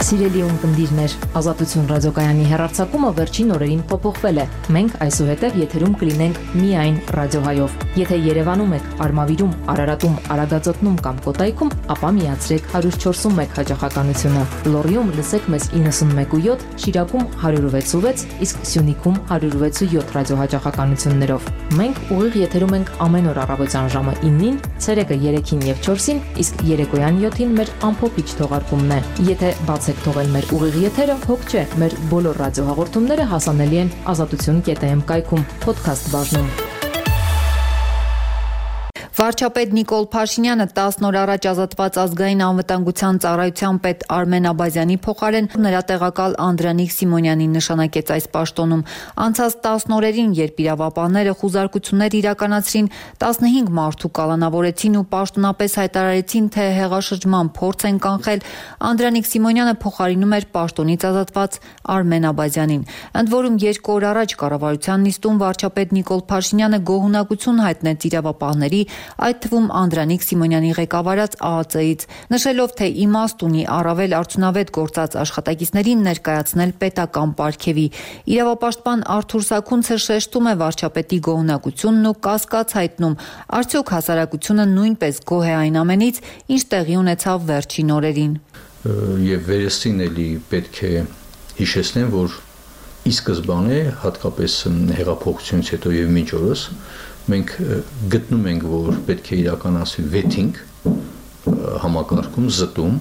Սիրելի ունկնդիրներ, Ազատություն ռադիոկայանի հեռարձակումը վերջին օրերին փոփոխվել է։ Մենք այսուհետև եթերում կլինենք միայն ռադիոհայով։ Եթե Երևանում եք, Արմավիրում, Արարատում, Արագածոտնում կամ Կոտայքում, ապա միացրեք 104.1 հաճախականությունը։ Լոռիում լսեք մեզ 91.7, Շիրակում 106.6, իսկ Սյունիքում 106.7 ռադիոհաճախականություններով։ Մենք ուղիղ եթերում ենք ամեն օր առավոտյան ժամը 9-ին, ցերեկը 3-ին եւ 4-ին, իսկ երեկոյան 7-ին մեր ամփոփիչ թողարկումն է։ Եթե բացեք թողել մեր ուղիղ եթերը, հոգ չէ, մեր բոլոր ռադիոհաղորդումները հասանելի են azatutun.am կայքում, podcast բաժնում։ Վարչապետ Նիկոլ Փաշինյանը 10 օր առաջ ազատված ազգային անվտանգության ծառայության պետ Արմեն Աբազյանի փոխարեն նրա տեղակալ Անդրանիկ Սիմոնյանին նշանակեց այս պաշտոնում։ Անցած 10 օրերին, երբ իրավապահները խուզարկություններ իրականացրին, 15 մարդու կալանավորեցին ու պաշտոնապես հայտարարեցին, թե հեղաշրջման փորձ են կանխել, Անդրանիկ Սիմոնյանը փոխարինում էր պաշտոնից ազատված Արմեն Աբազյանին։ Ընդ որում 2 օր առաջ կառավարության նիստում վարչապետ Նիկոլ Փաշինյանը գոհունակություն հայտնեց իրավապահների, այդ թվում Անդրանիկ Սիմոնյանի ղեկավարած ԱԱԾ-ից, նշելով, թե իմաստ ունի առավել արդյունավետ գործած աշխատակիցներին ներկայացնել պետական պարգևի։ Իրավապաշտպան Արթուր Սաքունցը շեշտում է վարչապետի գոհունակությունն ու կասկած հայտնում, արդյոք հասարակությունը նույնպես գոհ է այն ամենից, ինչ տեղի ունեցավ վերջին օրերին։ Եվ վերստին էլի պետք է հիշեցնեմ, որ ի սկզբանե, հատկապես հեղափոխությունից հետո եւ մինչ օրս, մենք գտնում ենք, որ պետք է իրականացվի վեթինգ համակարգում զտում,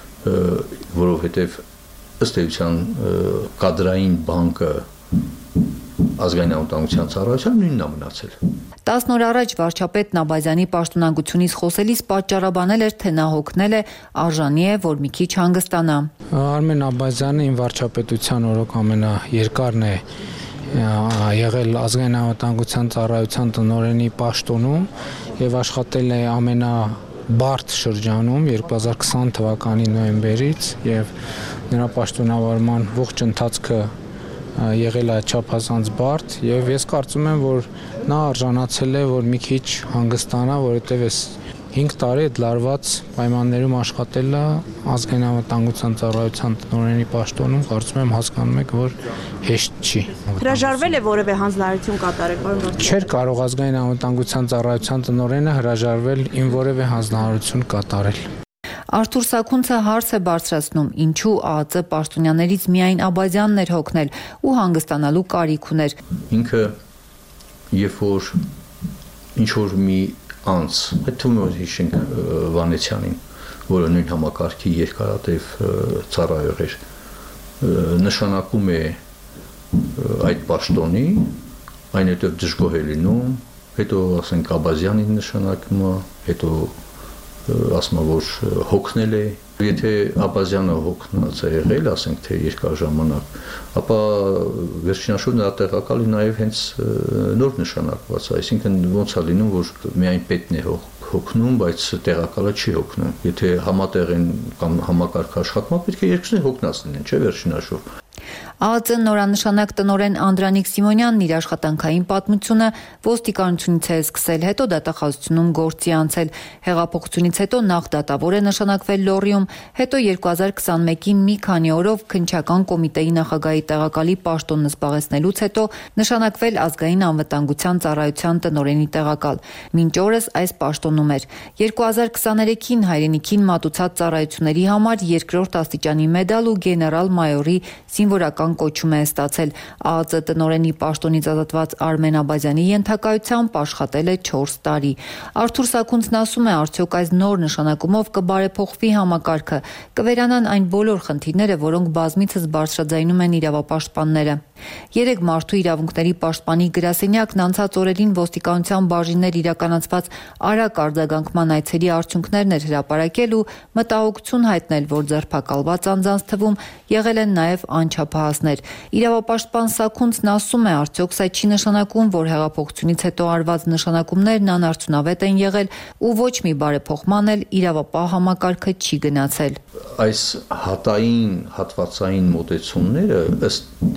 որովհետև ըստ էության կադրային բանկը ազգային անվտանգության ծառայության նույնն է մնացել։ 10 օր առաջ վարչապետն Աբազյանի պաշտոնանկությունից խոսելիս պատճառաբանել էր, թե նա հոգնել է, արժանի է, որ մի քիչ հանգստանա։ Արմեն Աբազյանը իմ վարչապետության օրոք ամենաերկարն է եղել ազգային անվտանգության ծառայության տնօրենի պաշտոնում եւ աշխատել է ամենաբարդ շրջանում 2020 թվականի նոյեմբերից եւ նրա պաշտոնավարման ողջ ընթացքը եղել է չափազանց բարդ եւ ես կարծում եմ, որ նա արժանացել է, որ մի քիչ հանգստանա, որովհետեւ այս 5 տարի այդ լարված պայմաններում աշխատելը ազգային անվտանգության ծառայության տնօրենի պաշտոնում, կարծում եմ հասկանում եք, որ հեշտ չի։ Հրաժարվել է որևէ հանձնարարություն կատարել, պարոն։ Չէր կարող ազգային անվտանգության ծառայության տնօրենը հրաժարվել ին որևէ հանձնարարություն կատարել։ Արթուր Սաքունցը հարց է բարձրացնում, ինչու ԱԱԾ պաշտոնյաներից միայն Աբազյանն էր հոգնել ու հանգստանալու կարիք ուներ։ Ինքը երբ որ ինչ որ մի անց, այդ թվում հիշենք Վանեցյանին, որը նույն համակարգի երկարատև ծառայող էր, նշանակում է այդ պաշտոնի, այնուհետև դժգոհ է լինում, հետո ասենք Աբազյանին նշանակում է, հետո ասում որ հոգնել է, եթե Աբազյանը հոգնած է եղել, ասենք թե երկար ժամանակ, ապա վերջինաշուտ նրա տեղակալի նաև հենց նոր նշանակված, այսինքն ոնց է լինում, որ միայն պետն է հոգնում, բայց տեղակալը չի հոգնում։ Եթե համատեղ են կամ համակարգ աշխատում, պետք է երկուսն հոգնած լինեն, չէ՞ վերջինաշուտ։ ԱԱԾ նորանշանակ տնօրեն Անդրանիկ Սիմոնյանն իր աշխատանքային պատմությունը ոստիկանությունից է սկսել, հետո դատախազությունում գործի անցել, հեղափոխությունից հետո նախ դատավոր է նշանակվել Լոռիում, հետո 2021-ին մի քանի օրով քննչական կոմիտեի նախագահի տեղակալի պաշտոնն զբաղեցնելուց հետո նշանակվել ազգային անվտանգության ծառայության տնօրենի տեղակալ։ Մինչ օրս այս պաշտոնում էր։ 2023-ին հայրենիքին մատուցած ծառայությունների համար երկրորդ աստիճանի մեդալ ու գեներալ-մայորի զինվորական կոչում է ստացել։ ԱԱԾ տնօրենի պաշտոնից ազատված Արմեն Աբազյանի ենթակայությամբ աշխատել է 4 տարի։ Արթուր Սաքունցն ասում է, արդյոք այս նոր նշանակումով կբարեփոխվի համակարգը, կվերանան այն բոլոր խնդիրները, որոնք բազմիցս բարձրաձայնում են իրավապաշտպանները։ 3 մարդու իրավունքների պաշտպանի գրասենյակն անցած օրերին ոստիկանության բաժիններ իրականացված արագ արձագանքման այցերի արդյունքներն էր հրապարակել ու մտահոգություն հայտնել, որ ձերբակալված անձանց թվում եղել են նաև անչափահասներ։ Իրավապաշտպան Սաքունցն ասում է, արդյոք սա չի նշանակում, որ հեղափոխությունից հետո արված նշանակումներն անարդյունավետ են եղել ու ոչ մի բարեփոխման էլ իրավապահ համակարգը չի գնացել։ Այս հատային հատվածային մոտեցումները ըստ իրավիճակի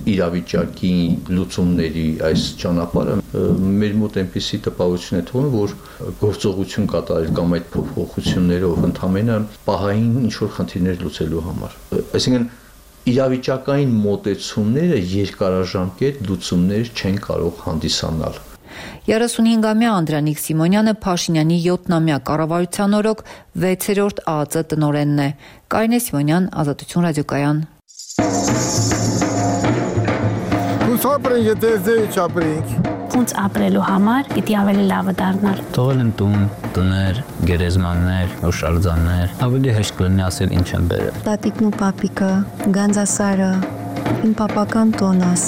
իրավիճակի լուծումների այս ճանապարհը մեր մոտ այնպիսի տպավորություն է թողնում, որ գործողություն կատարել կամ այդ փոփոխություններով ընդհանրապես պահային ինչ-որ խնդիրներ լուծելու համար։ Այսինքն իրավիճակային մոտեցումները երկարաժամկետ լուծումներ չեն կարող հանդիսանալ։ 35-ամյա Անդրանիկ Սիմոնյանը Փաշինյանի 7-ամյա կառավարության օրոք 6-րդ ԱԱԾ տնօրենն է։ Կարինե Սիմոնյան, Ազատություն ռադիոկայան։ Ապրենք, եթե ձեզ չապրենք։ Ոնց ապրելու համար պիտի ավելի լավը դառնալ։ Թողել են տուն, տներ, գերեզմաններ, հուշարձաններ, ավելի հեշտ կլինի ասել ինչ են բերել։ Տատիկն ու պապիկը, Գանձասարը, իմ պապական տոնաս։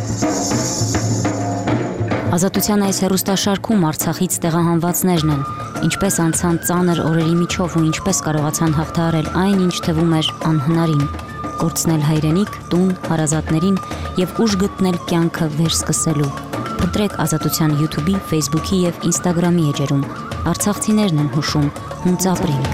Ազատության այս հեռուստաշարքում Արցախից տեղահանվածներն են, ինչպես անցան ծանր օրերի միջով ու ինչպես կարողացան հաղթահարել այն, ինչ թվում էր անհնարին, կորցնել հայրենիք, տուն, հարազատներին եւ ուժ գտնել կյանքը վերսկսելու։ Փնտրեք Ազատության YouTube-ի, Facebook-ի եւ Instagram-ի էջերում։ Արցախցիներն են հուշում, հունց ապրենք։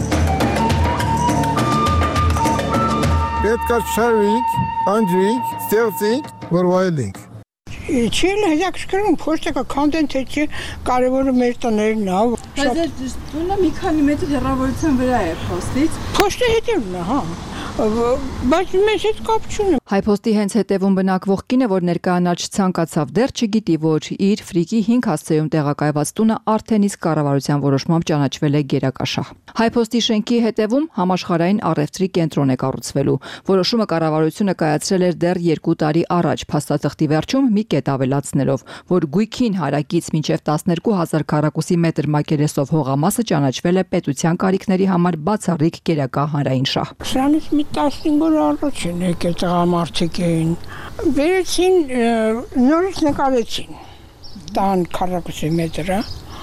Պետք է շարվենք, անջրենք, ստեղծենք, որ վայելենք։ Չեն հետաքրքրում, փոստը կոնտենտը չի, կարևորը մեր տներն է։ Բայց տունը մի քանի մետր հեռավորության վրա է փոստից։ Փոստը հետևն է, հա։ Բայց մեզ հետ կապ չունի։ Հայփոստի հենց հետևում բնակվող կինը, որ ներկայանալ չցանկացավ, դեռ չգիտի, որ իր ֆրիկի 5 հասցեում տեղակայված տունը արդեն իսկ կառավարության որոշմամբ ճանաչվել է գերակաշահ։ Հայփոստի շենքի հետևում համաշխարհային առևտրի կենտրոն է կառուցվելու։ Որոշումը կառավարությունը կայացրել էր դեռ 2 տարի առաջ, փաստաթղթի վերջում մի կետ ավելացնելով, որ գույքին հարակից մինչև 12000 քառակուսի մետր մակերեսով հողամասը ճանաչվել է պետության կարիքների համար բացառիկ գերակա հանրային շահ։ Սրանից մի 15 օր առաջ են եկել տղամարդիկ էին։ Վերեցին, նորից նկարեցին տան քառակուսի մետրը։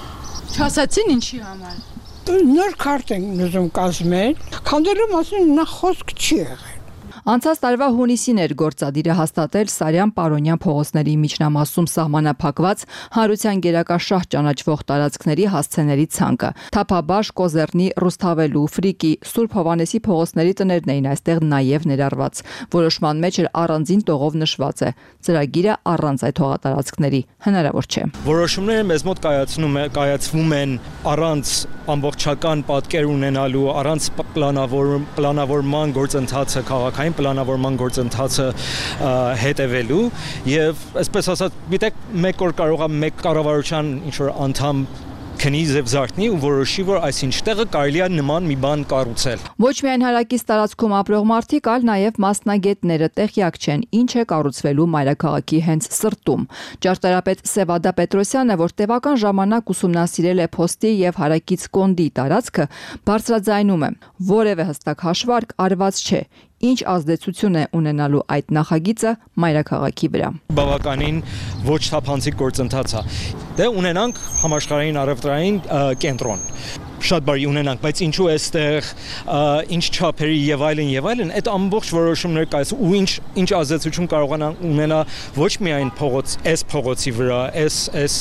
Չասացին ինչի համար։ Նոր քարտ են ուզում կազմել, քանդելու մասին նախ խոսք չի եղել։ Անցած տարվա հունիսին էր գործադիրը հաստատել Սարյան-Պարոնյան փողոցների միջնամասում սահմանափակված հանրության գերակաշահ ճանաչվող տարածքների հասցեների ցանկը։ Թափաբաշ, Կոզեռնի, Ռուսթավելու, Ֆրիկի, Սուրբ Հովանեսի փողոցների տներն էին այստեղ նաև ներառված։ Որոշման մեջ էր առանձին տողով նշված է. ծրագիրը առանց այդ հողատարածքների հնարավոր չէ։ Որոշումները մեզ մոտ կայացվում են առանց ամբողջական պատկեր ունենալու, առանց պլանավորման գործընթացը քաղաքային պլանավորման գործընթացը հետևելու եւ այսպես ասած գիտեք մեկ օր կարող է մեկ կառավարության ինչ որ անդամ քնի եւ զարթնի ու որոշի որ այսինչ տեղը կարելի է նման մի բան կառուցել։ Ոչ միայն հարակից տարածքում ապրող մարդիկ, այլ նաև մասնագետները տեղյակ չեն ինչ է կառուցվելու մայրաքաղաքի հենց սրտում։ Ճարտարապետ Սևադա Պետրոսյանը, որ տևական ժամանակ ուսումնասիրել է փոստի եւ հարակից կոնդի տարածքը, բարձրաձայնում է. որևէ հստակ հաշվարկ արված չէ։ Ինչ ազդեցություն է ունենալու այդ նախագիծը մայրաքաղաքի վրա։ Բավականին ոչ թափանցիկ գործընթաց է։ Դե ունենանք համաշխարհային առևտրային կենտրոն։ Շատ բարի ունենանք, բայց ինչու էստեղ ինչ չափերի եւ այլն, այդ ամբողջ որոշումներ կայաց ու ինչ ազդեցություն կարողանան ունենա ոչ միայն փողոցի վրա, այս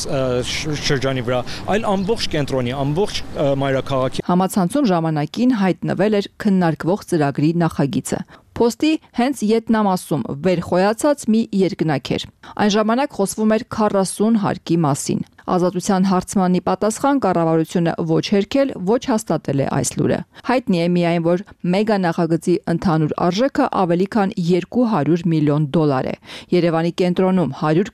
շրջանի վրա, այլ ամբողջ կենտրոնի, ամբողջ մայրաքաղաքի։ Համացանցում ժամանակին հայտնվել էր քննարկվող ծրագրի նախագիծը։ Փոստի հենց յետնամասում վերխոյացած մի երկնակ էր։ Այն ժամանակ խոսվում էր 40 հարկի մասին։ Ազատության հարցմանի պատասխան կառավարությունը ոչ հերքել, ոչ հաստատել է այս լուրը։ Հայտնի է միայն, որ մեգա նախագծի ընդհանուր արժեքը ավելի քան $200 միլիոն է։ Երևանի կենտրոնում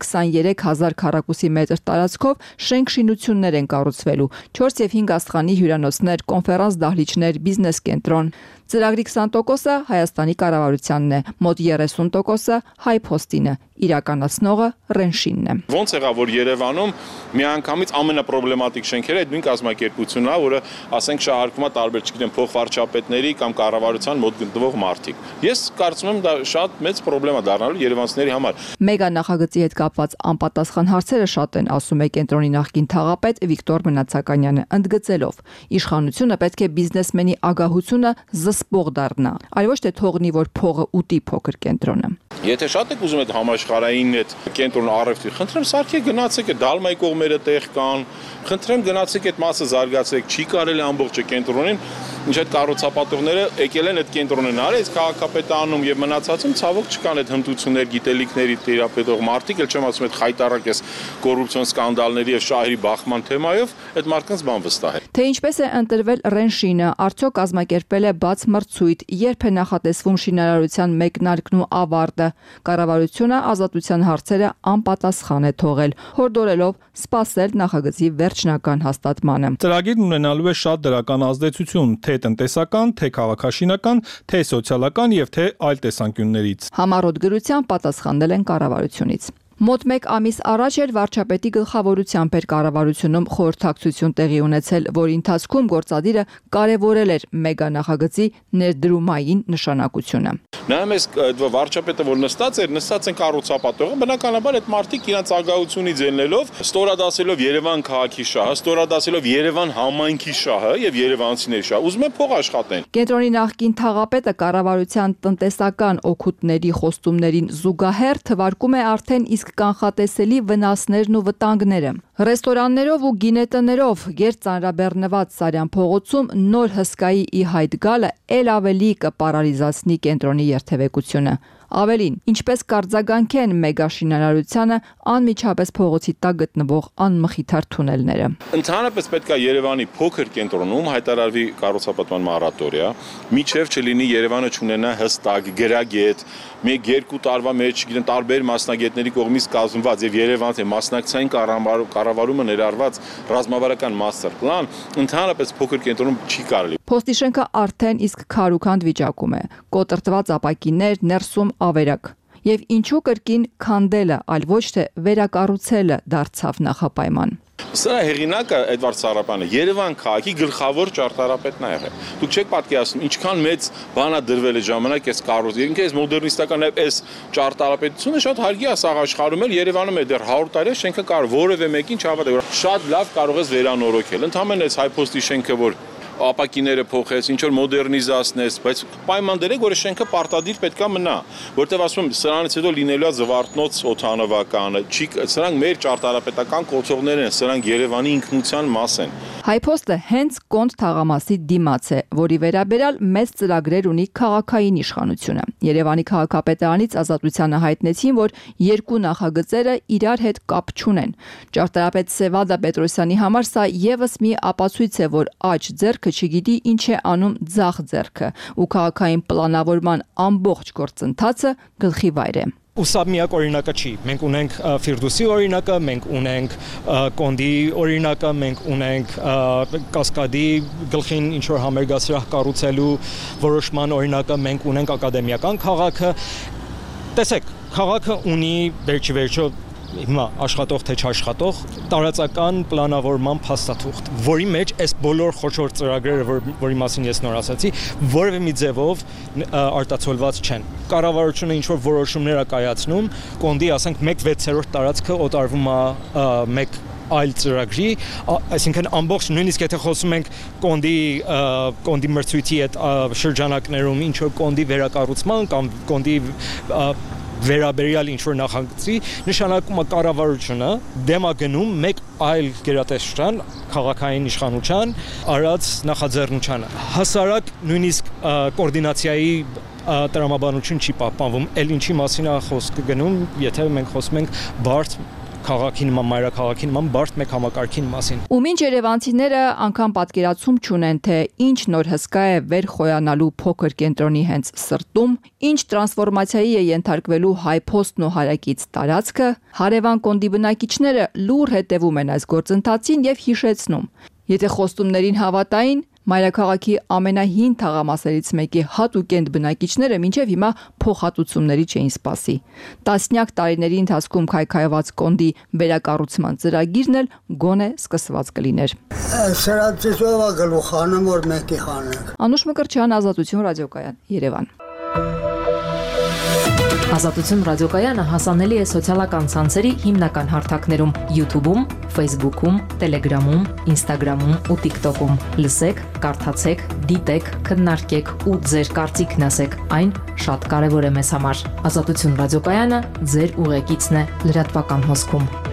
123,000 քառակուսի մետր տարածքով շենք-շինություններ են կառուցվելու, 4 եւ 5 աստղանի հյուրանոցներ, կոնֆերանս դահլիճներ, բիզնես կենտրոն։ Ծրագրի 20%-ը Հայաստանի կառավարությանն է, մոտ 30%-ը Հայփոստինը, իրականացնողը Ռենշինն է։ Ոնց եղավ, որ Երևանում միանգամից ամենապրոբլեմատիկ շենքերը այդ նույն կազմակերպությունն է, որը ասենք շահարկվում է տարբեր, չգիտեմ, փոխվարչապետների կամ կառավարության մոտ գտնվող մարդիկ։ Ես կարծում եմ դա շատ մեծ պրոբլեմ է դառնալու երևանցիների համար։ Մեգա նախագծի հետ կապված անպատասխան հարցերը շատ են, ասում է կենտրոնի նախկին թաղապետ Վիկտոր Մնացականյանը, ընդգծելով. իշխանությունը պետք է բիզնեսմենի ագահությունը զսպող դառնա, այլ ոչ թե թողնի, որ փողը ուտի փոքր կենտրոնը։ Եթե շատ եք ուզում այդ համաշխարհային այդ կենտրոն առևտրի, խնդրեմ սարքեք գնացեք այդ Դալմայի կողմերը տեղ կան, խնդրեմ գնացեք այդ մասը զարգացրեք, չի կարելի ամբողջը կենտրոնին, ինչ այդ կառուցապատողները եկել են այդ կենտրոնին արել, քաղաքապետարանում եւ մնացածում ցավոք չկան այդ հմտություններ, գիտելիքների տիրապետող մարդիկ, ել չեմ ասում այդ խայտարակ էս կոռուպցիոն սկանդալների եւ շահերի բախման թեմայով, այդ մարդկանց բան վստահ է։ Թե ինչպես է ընտրվել Ռենշինը, արդյոք կազմակերպել է բաց մրցույթ, երբ է նախատեսվում շինարարության մեկնարկն ու ավարտը։ Կառավարությունը ազատության հարցերը անպատասխան է թողել, հորդորելով սպասել նախագծի վերջնական հաստատմանը։ Ծրագիրն ունենալու է շատ դրական ազդեցություն, թե տնտեսական, թե քաղաքաշինական, թե սոցիալական եւ թե այլ տեսանկյուններից։ Համառոտ գրությամբ պատասխանել են կառավարությունից։ Մոտ 1 ամիս առաջ էր վարչապետի գլխավորությամբ էր կառավարությունում խորհրդակցություն տեղի ունեցել, որի ընթացքում գործադիրը կարևորել էր մեգա նախագծի ներդրումային նշանակությունը։ Նայում ես վարչապետը, որ նստած են կառուցապատողը, բնականաբար այդ մարդիկ իրենց ագահությունից ելնելով, ստորադասելով Երևան քաղաքի շահը, ստորադասելով Երևան համայնքի շահը եւ երևանցիների շահը, ուզում են փող աշխատեն։ Կենտրոնի նախկին թաղապետը կառավարության տնտեսական օգուտների խոստումներին զուգահեռ թվարկում է արդեն իսկ կանխատեսելի վնասներն ու վտանգները։ Ռեստորաններով ու գինետներով գերծանրաբեռնված Սարյան փողոցում նոր հսկայի ի հայտ գալը ել ավելի կպարալիզացնի կենտրոնի երթևեկությունը։ Ավելին, ինչպես կարձագանքեն մեգաշինարարությանը անմիջապես փողոցի տակ գտնվող անմխիթար թունելները։ Ընդհանրապես պետք է Երևանի փոքր կենտրոնում հայտարարվի կառուցապատման մորատորիա, միջև չլինի Երևանը չունենա հստակ գրագետ, 1-2 տարվա մեջ, չգիտեմ, տարբեր մասնագետների կողմից կազմված եւ Երևանի մասնակցային կառավարումը ներառված ռազմավարական մաստեր պլան, ընդհանրապես փոքր կենտրոնում չի կարելի։ Փոստի շենքը արդեն իսկ քարուքանդ վիճակում է, կոտրտված ապակիներ, ներսում ավերակ։ Եվ ինչու կրկին քանդելը, այլ ոչ թե վերակառուցելը դարձավ նախապայման։ Սրա հեղինակը Էդվարդ Սարապյանը Երևան քաղաքի գլխավոր ճարտարապետն է եղել։ Դուք չեք պատկերացնում ինչքան մեծ բան է դրվել է ժամանակ այս կառուցումը, ինքը այս մոդեռնիստական այս ճարտարապետությունը շատ հարգի է սաղ աշխարհում էլ Երևանում է դեռ 100 տարի շենքը կարող որևէ մեկին չհավատա, որ շատ լավ կարող ես վերանորոգել։ Ընդհանրապես այս հայփոստի շենքը, որ ապակիները փոխեց, ինչ որ մոդեռնիզացնես, բայց պայման դրեք, որ շենքը պարտադիր պետքա մնա, որտեղ ասում եմ, սրանից հետո լինելու է Զվարթնոց օդանավականը, սրանք մեր ճարտարապետական կոթողներ են, սրանք Երևանի ինքնության մաս են։ Հայփոստը հենց Կոնդ թաղամասի դիմաց է, որի վերաբերյալ մեծ ծրագրեր ունի քաղաքային իշխանությունը։ Երևանի քաղաքապետարանից Ազատությանը հայտնեցին, որ երկու նախագծերը իրար հետ կապ չունեն։ Ճարտարապետ Սևադա Պետրոսյանի համար սա եւս մի ապացույց է, որ աջ ձեռքը չգիտի ինչ է անում ձախ ձեռքը, ու քաղաքային պլանավորման ամբողջ գործընթացը գլխի վայր է։ Ու սա միակ օրինակը չի։ Մենք ունենք Ֆիրդուսի օրինակը, մենք ունենք Կոնդի օրինակը, մենք ունենք Կասկադի գլխին ինչ-որ համերգասրահ կառուցելու որոշման օրինակը, մենք ունենք ակադեմիական քաղաքը։ Տեսեք, քաղաքը ունի վերջիվերջո հիմա աշխատող թե չաշխատող տարածական պլանավորման փաստաթուղթ, որի մեջ այս բոլոր խոշոր ծրագրերը, որի մասին ես նոր ասացի, որևէ մի ձևով արտացոլված չեն։ Կառավարությունը ինչ որ որոշումներ է կայացնում, Կոնդի, ասենք, 1/6 տարածքը օտարվում է մեկ այլ ծրագրի, այսինքն ամբողջ նույնիսկ եթե խոսում ենք Կոնդի մրցույթի այդ շրջանակներում ինչ որ Կոնդի վերակառուցման կամ Կոնդի վերաբերյալ ինչ-որ նախագծի, նշանակում է կառավարությունը դեմ է գնում մեկ այլ գերատեսչության, քաղաքային իշխանության արած նախաձեռնությանը։ Հասարակ նույնիսկ կոորդինացիայի տրամաբանություն չի պահպանվում, էլ ինչի մասին է խոսքը գնում, եթե մենք խոսում ենք բարդ քաղաքի նման, մայրաքաղաքի նման բարդ մեկ համակարգի մասին։ Ու մինչ երևանցիները անգամ պատկերացում չունեն, թե ինչ նոր հսկա է վեր խոյանալու փոքր կենտրոնի հենց սրտում, ինչ տրանսֆորմացիայի է ենթարկվելու հայփոստն ու հարակից տարածքը, հարևան Կոնդի բնակիչները լուր հետևում են այս գործընթացին եւ հիշեցնում. եթե խոստումներին հավատային, մայրաքաղաքի ամենահին թաղամասերից մեկի հատուկենտ բնակիչները մինչև հիմա փոխհատուցումների չէին սպասի։ Տասնյակ տարիների ընթացքում քայքայված Կոնդի վերակառուցման ծրագիրն էլ գոնե սկսված կլիներ։ Սրա ծիծովա գլուխանը որ մեկի խանենք։ Անուշ Մկրտչյան, Ազատություն ռադիոկայան, Երևան։ Ազատություն ռադիոկայանը հասանելի է սոցիալական ցանցերի հիմնական հարթակներում՝ YouTube-ում, Facebook-ում, Telegram-ում, Instagram-ում ու TikTok-ում։ Լսեք, կարդացեք, դիտեք, քննարկեք ու ձեր կարծիքն ասեք։ Այն շատ կարևոր է մեզ համար։ Ազատություն ռադիոկայանը ձեր ուղեկիցն է լրատվական հոսքում։